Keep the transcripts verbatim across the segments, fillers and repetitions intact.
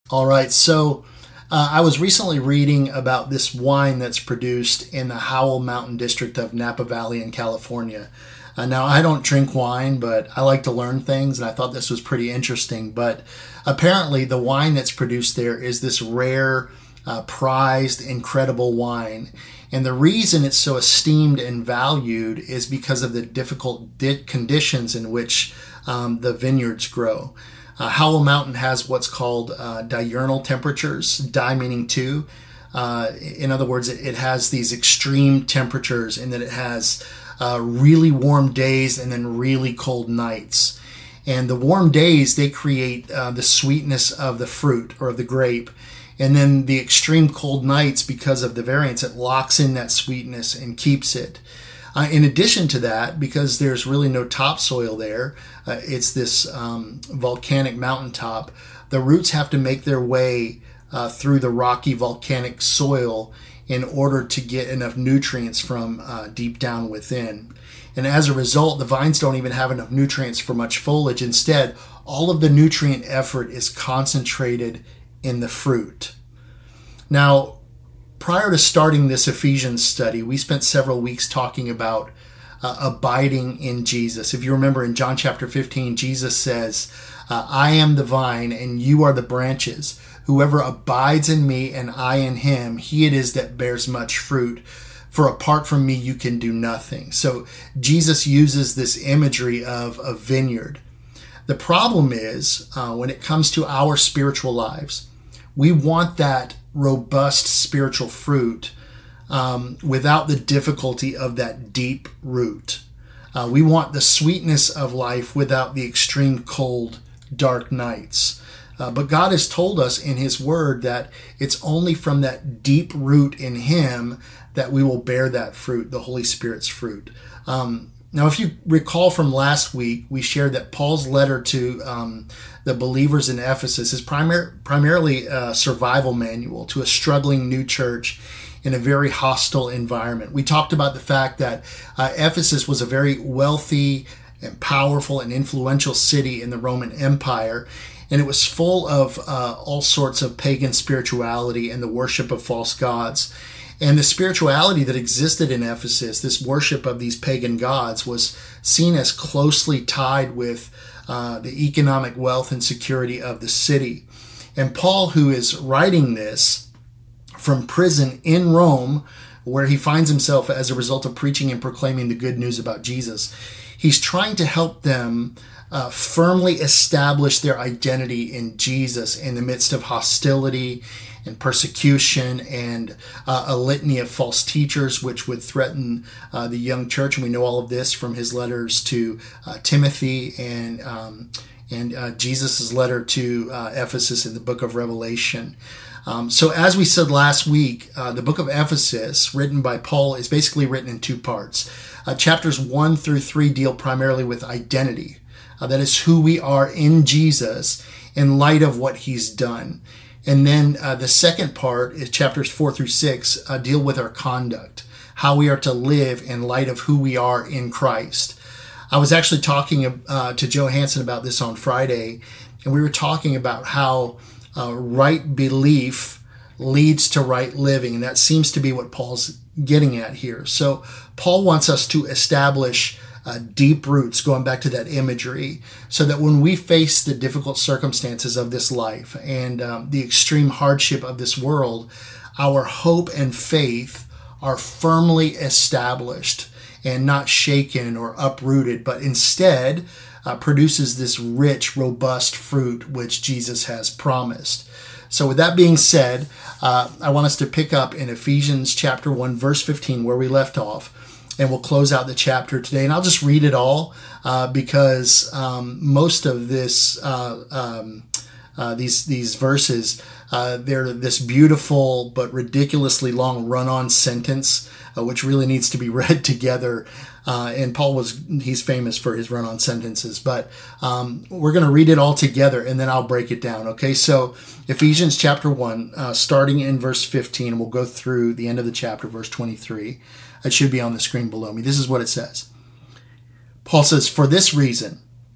All right, so uh, I was recently reading about this wine that's produced in the Howell Mountain District of Napa Valley in California. Uh, now, I don't drink wine, but I like to learn things, and I thought this was pretty interesting. But apparently, the wine that's produced there is this rare, uh, prized, incredible wine. And the reason it's so esteemed and valued is because of the difficult di- conditions in which um, the vineyards grow. Uh, Howell Mountain has what's called uh, diurnal temperatures, di meaning two. Uh, in other words, it, it has these extreme temperatures in that it has uh, really warm days and then really cold nights. And the warm days, they create uh, the sweetness of the fruit or of the grape. And then the extreme cold nights, because of the variance, it locks in that sweetness and keeps it. Uh, in addition to that, because there's really no topsoil there, uh, it's this um, volcanic mountaintop, the roots have to make their way uh, through the rocky volcanic soil in order to get enough nutrients from uh, deep down within. And as a result, the vines don't even have enough nutrients for much foliage. Instead, all of the nutrient effort is concentrated in the fruit. Now, prior to starting this Ephesians study, we spent several weeks talking about uh, abiding in Jesus. If you remember in John chapter fifteen, Jesus says, uh, I am the vine and you are the branches. Whoever abides in me and I in him, he it is that bears much fruit. For apart from me, you can do nothing. So Jesus uses this imagery of a vineyard. The problem is uh, when it comes to our spiritual lives, we want that robust spiritual fruit um, without the difficulty of that deep root. Uh, we want the sweetness of life without the extreme cold, dark nights. Uh, but God has told us in his word that it's only from that deep root in him that we will bear that fruit, the Holy Spirit's fruit. Um, Now, if you recall from last week, we shared that Paul's letter to um, the believers in Ephesus is primar- primarily a survival manual to a struggling new church in a very hostile environment. We talked about the fact that uh, Ephesus was a very wealthy and powerful and influential city in the Roman Empire, and it was full of uh, all sorts of pagan spirituality and the worship of false gods. And the spirituality that existed in Ephesus, this worship of these pagan gods, was seen as closely tied with uh, the economic wealth and security of the city. And Paul, who is writing this from prison in Rome, where he finds himself as a result of preaching and proclaiming the good news about Jesus, he's trying to help them uh, firmly establish their identity in Jesus in the midst of hostility and persecution and uh, a litany of false teachers which would threaten uh, the young church. And we know all of this from his letters to uh, Timothy and um, and uh, Jesus' letter to uh, Ephesus in the book of Revelation. Um, so as we said last week, uh, the book of Ephesus, written by Paul, is basically written in two parts. Uh, chapters one through three deal primarily with identity. Uh, that is who we are in Jesus in light of what he's done. And then uh, the second part is chapters four through six uh, deal with our conduct, how we are to live in light of who we are in Christ. I was actually talking uh, to Joe Hansen about this on Friday, and we were talking about how uh, right belief leads to right living, and that seems to be what Paul's getting at here. So Paul wants us to establish Uh, deep roots, going back to that imagery, so that when we face the difficult circumstances of this life and um, the extreme hardship of this world, our hope and faith are firmly established and not shaken or uprooted, but instead uh, produces this rich, robust fruit which Jesus has promised. So with that being said, uh, I want us to pick up in Ephesians chapter one, verse fifteen, where we left off. And we'll close out the chapter today. And I'll just read it all uh, because um, most of this, uh, um, uh, these these verses, uh, they're this beautiful but ridiculously long run-on sentence, uh, which really needs to be read together. Uh, and Paul was, he's famous for his run-on sentences. But um, we're going to read it all together, and then I'll break it down. Okay, so Ephesians chapter one, uh, starting in verse fifteen, we'll go through the end of the chapter, verse twenty-three. It should be on the screen below me. This is what it says. Paul says, "For this reason,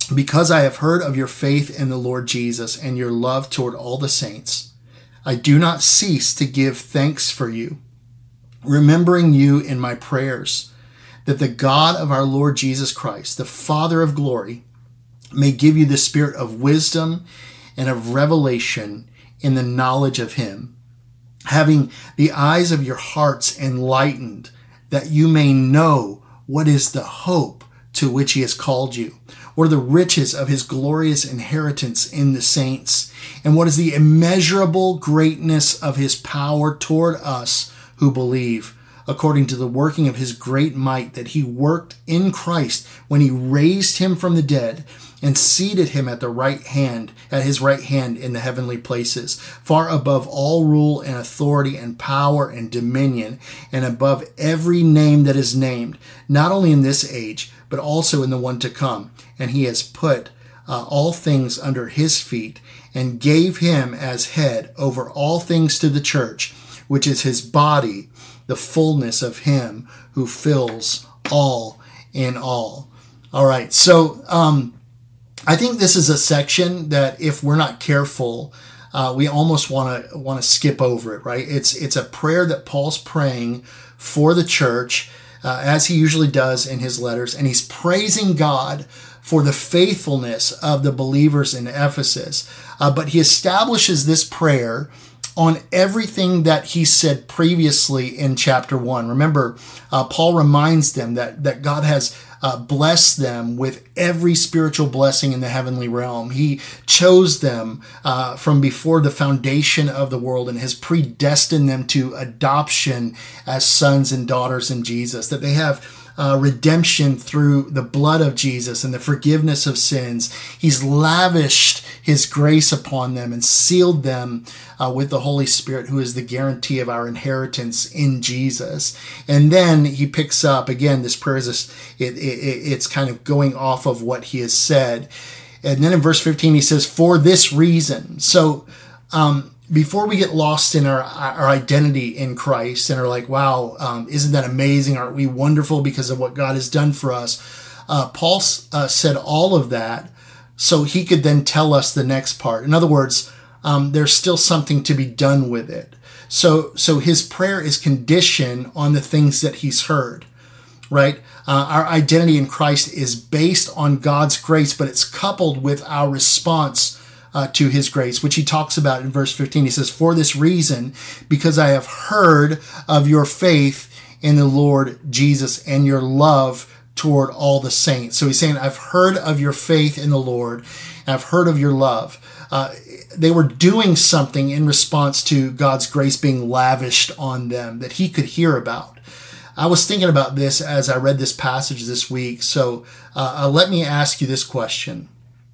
Because I have heard of your faith in the Lord Jesus and your love toward all the saints, I do not cease to give thanks for you, remembering you in my prayers, that the God of our Lord Jesus Christ, the Father of glory, may give you the spirit of wisdom and of revelation in the knowledge of him, having the eyes of your hearts enlightened, that you may know what is the hope to which he has called you, what are the riches of his glorious inheritance in the saints, and what is the immeasurable greatness of his power toward us who believe, according to the working of his great might that he worked in Christ when he raised him from the dead and seated him at the right hand, at his right hand in the heavenly places, far above all rule and authority and power and dominion, and above every name that is named, not only in this age, but also in the one to come. And he has put uh, all things under his feet and gave him as head over all things to the church, which is his body, the fullness of him who fills all in all. All right. So, um, I think this is a section that if we're not careful, uh, we almost want to want to skip over it, right? It's, it's a prayer that Paul's praying for the church, Uh, as he usually does in his letters, and he's praising God for the faithfulness of the believers in Ephesus. Uh, but he establishes this prayer on everything that he said previously in chapter one. Remember, uh, Paul reminds them that, that God has uh, blessed them with every spiritual blessing in the heavenly realm. He chose them uh, from before the foundation of the world and has predestined them to adoption as sons and daughters in Jesus, that they have Uh, redemption through the blood of Jesus and the forgiveness of sins. He's lavished his grace upon them and sealed them uh, with the Holy Spirit, who is the guarantee of our inheritance in Jesus. And then he picks up, again, this prayer is, it, it, it's kind of going off of what he has said. And then in verse fifteen, he says, for this reason. So, um, before we get lost in our our identity in Christ and are like, wow, um, isn't that amazing? Aren't we wonderful because of what God has done for us? Uh, Paul uh, said all of that so he could then tell us the next part. In other words, um, there's still something to be done with it. So, so his prayer is conditioned on the things that he's heard, right? Uh, our identity in Christ is based on God's grace, but it's coupled with our response Uh, to his grace, which he talks about in verse fifteen. He says, for this reason, because I have heard of your faith in the Lord Jesus and your love toward all the saints. So he's saying, I've heard of your faith in the Lord. And I've heard of your love. Uh, they were doing something in response to God's grace being lavished on them that he could hear about. I was thinking about this as I read this passage this week. So uh, uh, let me ask you this question.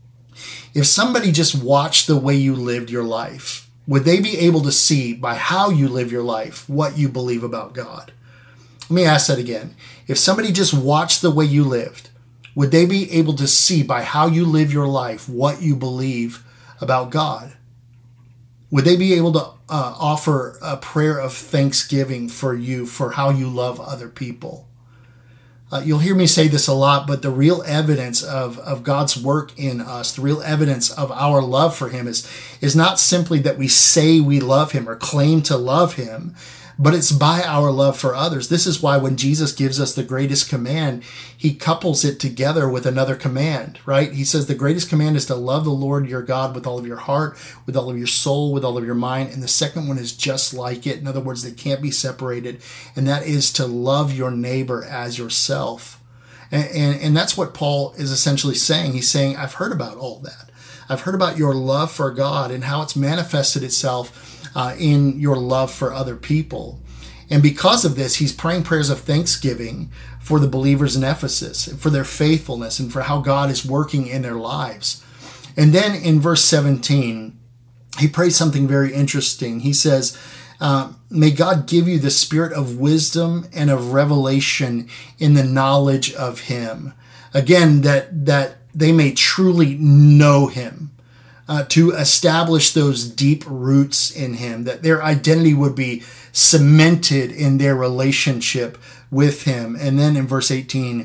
If somebody just watched the way you lived your life, would they be able to see by how you live your life what you believe about God? Let me ask that again. If somebody just watched the way you lived, would they be able to see by how you live your life what you believe about God? Would they be able to uh, offer a prayer of thanksgiving for you for how you love other people? Uh, you'll hear me say this a lot, but the real evidence of, of God's work in us, the real evidence of our love for him is, is not simply that we say we love him or claim to love him, but it's by our love for others. This is why when Jesus gives us the greatest command, he couples it together with another command, right? He says the greatest command is to love the Lord your God with all of your heart, with all of your soul, with all of your mind. And the second one is just like it. In other words, they can't be separated. And that is to love your neighbor as yourself. And, and, and that's what Paul is essentially saying. He's saying, I've heard about all that. I've heard about your love for God and how it's manifested itself Uh, in your love for other people. And because of this, he's praying prayers of thanksgiving for the believers in Ephesus, and for their faithfulness, and for how God is working in their lives. And then in verse seventeen, he prays something very interesting. He says, uh, may God give you the spirit of wisdom and of revelation in the knowledge of him. Again, that, that they may truly know him. Uh, to establish those deep roots in him, that their identity would be cemented in their relationship with him. And then in verse eighteen,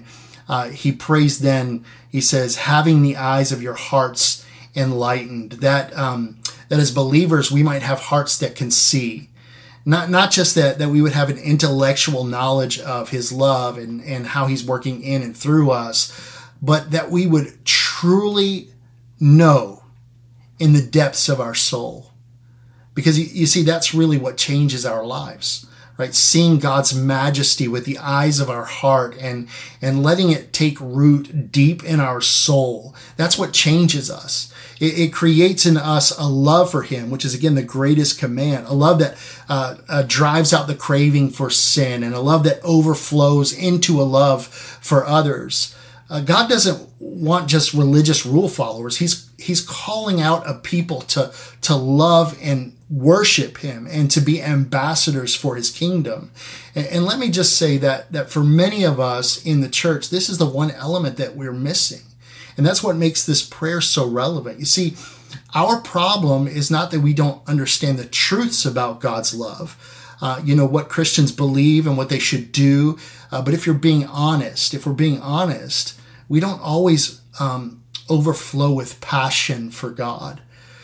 uh, he prays then, he says, having the eyes of your hearts enlightened, that um, that as believers we might have hearts that can see. Not not just that, that we would have an intellectual knowledge of his love and, and how he's working in and through us, but that we would truly know in the depths of our soul. Because you, you see, that's really what changes our lives, right? Seeing God's majesty with the eyes of our heart and, and letting it take root deep in our soul. That's what changes us. It, it creates in us a love for him, which is, again, the greatest command, a love that uh, uh, drives out the craving for sin, and a love that overflows into a love for others. Uh, God doesn't want just religious rule followers. He's He's calling out a people to, to love and worship him and to be ambassadors for his kingdom. And, and let me just say that, that for many of us in the church, this is the one element that we're missing. And that's what makes this prayer so relevant. You see, our problem is not that we don't understand the truths about God's love, uh, you know, what Christians believe and what they should do. Uh, but if you're being honest, if we're being honest, we don't always um, overflow with passion for God.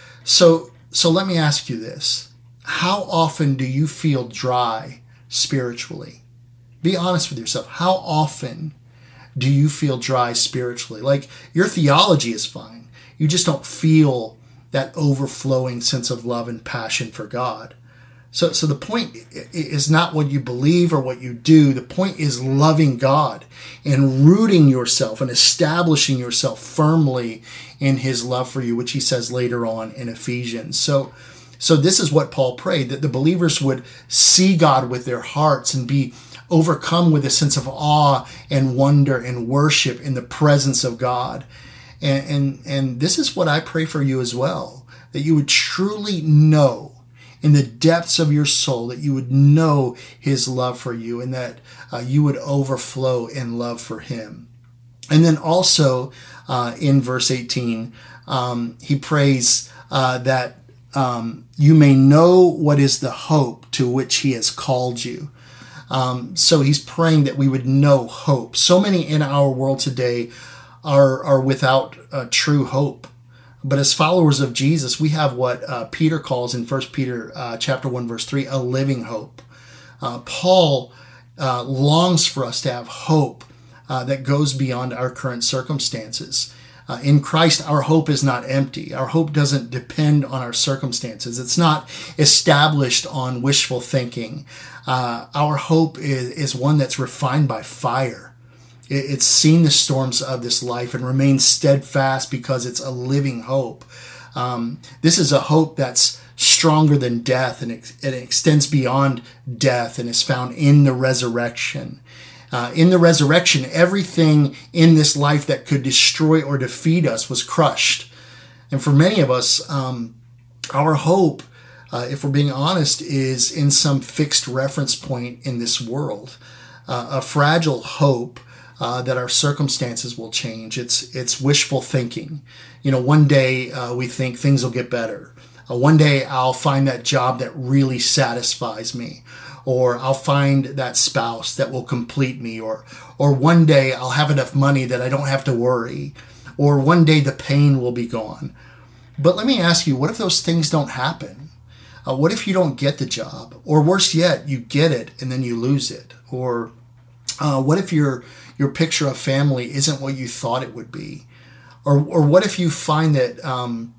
So, so let me ask you this. How often do you feel dry spiritually? Be honest with yourself. How often do you feel dry spiritually? Like, your theology is fine. You just don't feel that overflowing sense of love and passion for God. So, so the point is not what you believe or what you do. The point is loving God and rooting yourself and establishing yourself firmly in his love for you, which he says later on in Ephesians. So, so this is what Paul prayed, that the believers would see God with their hearts and be overcome with a sense of awe and wonder and worship in the presence of God. And, and, and this is what I pray for you as well, that you would truly know in the depths of your soul, that you would know his love for you and that uh, you would overflow in love for him. And then also uh, in verse eighteen, um, he prays uh, that um, you may know what is the hope to which he has called you. Um, so he's praying that we would know hope. So many in our world today are, are without uh, true hope. But as followers of Jesus, we have what uh, Peter calls in First Peter uh, chapter one, verse three, a living hope. Uh, Paul uh, longs for us to have hope uh, that goes beyond our current circumstances. Uh, in Christ, our hope is not empty. Our hope doesn't depend on our circumstances. It's not established on wishful thinking. Uh, our hope is, is one that's refined by fire. It's seen the storms of this life and remains steadfast because it's a living hope. Um, this is a hope that's stronger than death, and it, it extends beyond death and is found in the resurrection. Uh, in the resurrection, everything in this life that could destroy or defeat us was crushed. And for many of us, um, our hope, uh, if we're being honest, is in some fixed reference point in this world, uh, a fragile hope Uh, that our circumstances will change. It's it's wishful thinking. You know, one day uh, we think things will get better. Uh, one day I'll find that job that really satisfies me, or I'll find that spouse that will complete me, or or one day I'll have enough money that I don't have to worry, or one day the pain will be gone. But let me ask you, what if those things don't happen? Uh, what if you don't get the job, or worse yet, you get it and then you lose it? Or uh, what if you're your picture of family isn't what you thought it would be? Or or what if you find that um,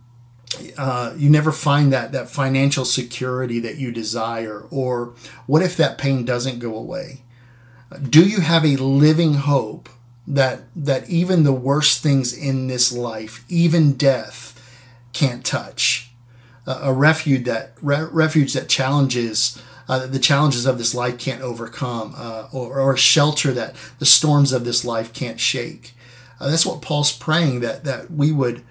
uh, you never find that, that financial security that you desire? Or what if that pain doesn't go away? Do you have a living hope that that even the worst things in this life, even death, can't touch? Uh, a refuge that re- refuge that challenges Uh, the challenges of this life can't overcome, uh, or, or a shelter that the storms of this life can't shake. Uh, that's what Paul's praying, that, that we would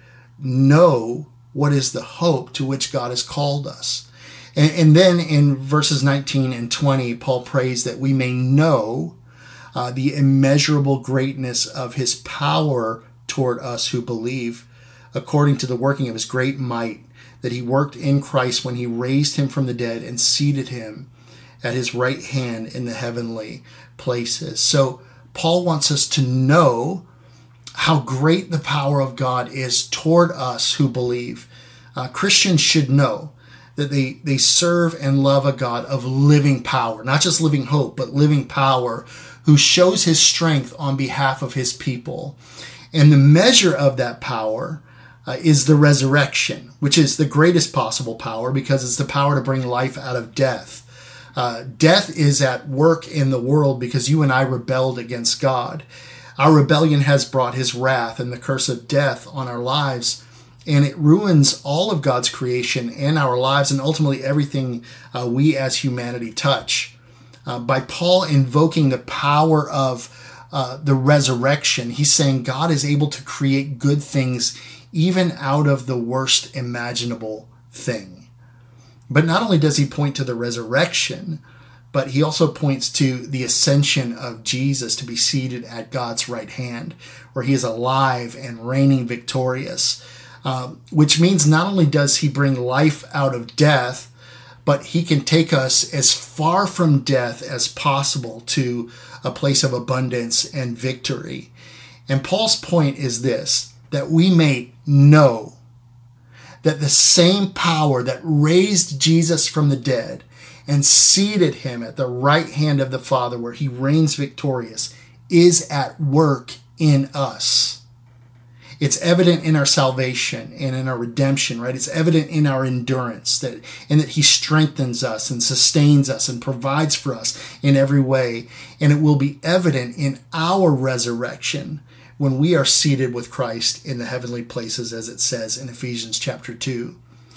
know what is the hope to which God has called us. And, and then in verses nineteen and twenty, Paul prays that we may know uh, the immeasurable greatness of his power toward us who believe, according to the working of his great might, that he worked in Christ when he raised him from the dead and seated him at his right hand in the heavenly places. So Paul wants us to know how great the power of God is toward us who believe. Uh, Christians should know that they, they serve and love a God of living power, not just living hope, but living power, who shows his strength on behalf of his people. And the measure of that power uh, is the resurrection, which is the greatest possible power because it's the power to bring life out of death. Uh, death is at work in the world because you and I rebelled against God. Our rebellion has brought his wrath and the curse of death on our lives, and it ruins all of God's creation and our lives and ultimately everything uh, we as humanity touch. Uh, by Paul invoking the power of uh, the resurrection, he's saying God is able to create good things even out of the worst imaginable thing. But not only does he point to the resurrection, but he also points to the ascension of Jesus to be seated at God's right hand, where he is alive and reigning victorious, um, which means not only does he bring life out of death, but he can take us as far from death as possible to a place of abundance and victory. And Paul's point is this, that we may know that the same power that raised Jesus from the dead and seated him at the right hand of the Father where he reigns victorious is at work in us. It's evident in our salvation and in our redemption, right? It's evident in our endurance, that and that he strengthens us and sustains us and provides for us in every way. And it will be evident in our resurrection when we are seated with Christ in the heavenly places, as it says in Ephesians chapter two.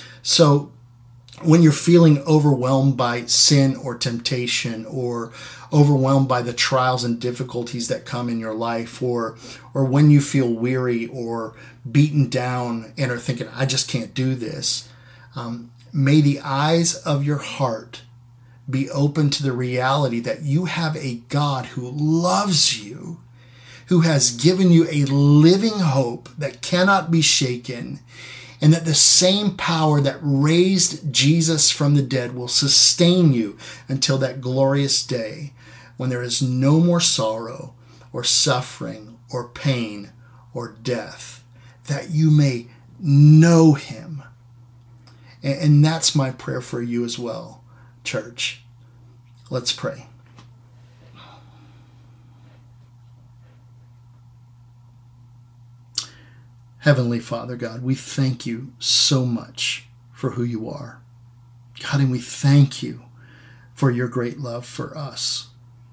So when you're feeling overwhelmed by sin or temptation, or overwhelmed by the trials and difficulties that come in your life, or or when you feel weary or beaten down and are thinking, I just can't do this, um, may the eyes of your heart be open to the reality that you have a God who loves you, who has given you a living hope that cannot be shaken, and that the same power that raised Jesus from the dead will sustain you until that glorious day when there is no more sorrow or suffering or pain or death, that you may know him. And that's my prayer for you as well, church. Let's pray. Heavenly Father, God, we thank you so much for who you are. God, and we thank you for your great love for us.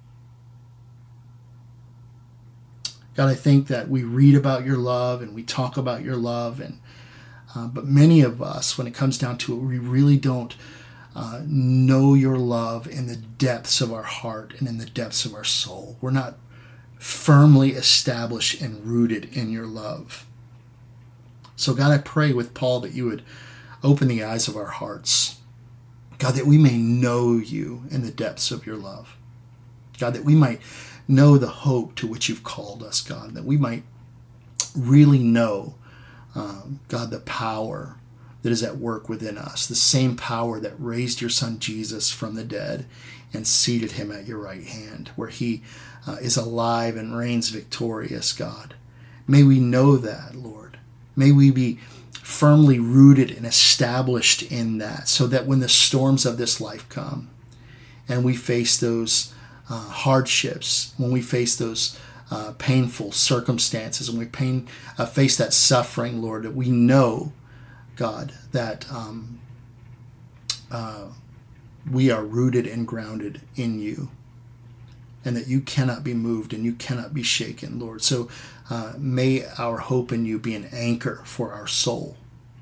God, I think that we read about your love and we talk about your love, and uh, but many of us, when it comes down to it, we really don't uh, know your love in the depths of our heart and in the depths of our soul. We're not firmly established and rooted in your love. So God, I pray with Paul that you would open the eyes of our hearts. God, that we may know you in the depths of your love. God, that we might know the hope to which you've called us, God. That we might really know, um, God, the power that is at work within us. The same power that raised your son Jesus from the dead and seated him at your right hand, where he uh, is alive and reigns victorious, God. May we know that, Lord. May we be firmly rooted and established in that, so that when the storms of this life come and we face those uh, hardships, when we face those uh, painful circumstances, when we pain, uh, face that suffering, Lord, that we know, God, that um, uh, we are rooted and grounded in you, and that you cannot be moved and you cannot be shaken, Lord. So uh, may our hope in you be an anchor for our soul.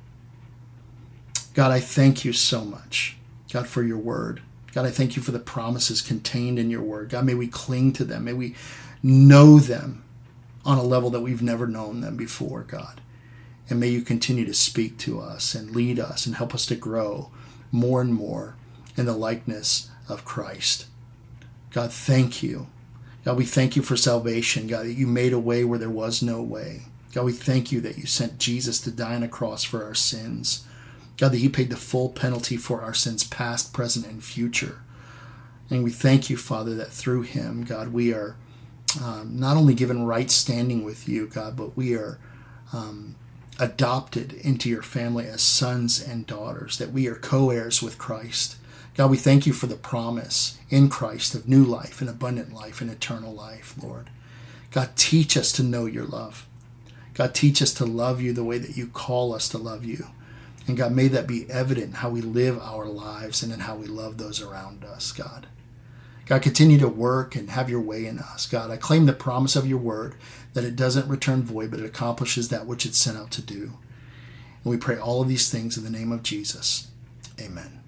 God, I thank you so much, God, for your word. God, I thank you for the promises contained in your word. God, may we cling to them. May we know them on a level that we've never known them before, God. And may you continue to speak to us and lead us and help us to grow more and more in the likeness of Christ. God, thank you. God, we thank you for salvation. God, that you made a way where there was no way. God, we thank you that you sent Jesus to die on a cross for our sins. God, that he paid the full penalty for our sins, past, present, and future. And we thank you, Father, that through him, God, we are um, not only given right standing with you, God, but we are um, adopted into your family as sons and daughters, that we are co-heirs with Christ. God, we thank you for the promise in Christ of new life and abundant life and eternal life, Lord. God, teach us to know your love. God, teach us to love you the way that you call us to love you. And God, may that be evident in how we live our lives and in how we love those around us, God. God, continue to work and have your way in us. God, I claim the promise of your word that it doesn't return void, but it accomplishes that which it's sent out to do. And we pray all of these things in the name of Jesus. Amen.